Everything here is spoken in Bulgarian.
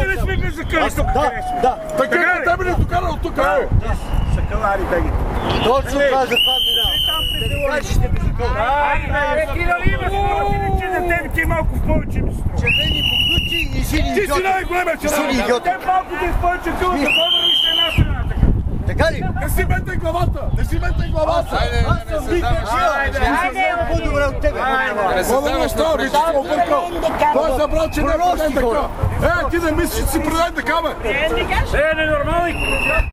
ти не сме закъли тук. Да. Така тебе не докара от тук. Шакалари, беги. Точно каза това минава. Кажи ще ми закъла. Ти нали имаш спортини, че за тебе ти малко в повече ми струва. Червени бухлучи и сини идиоти. Ти си най-големия идиоти. Те малко ти повече струва, за българи ще една страна така. Така ли? Не си метай главата! Не си метай главата! Аз съм Вика Жил. По-добре от тебе. Мога става, виж, че съм объркал. Той е забрал, че не е преден така. Ти не мислиш, че си преден така, бе! Ненормални!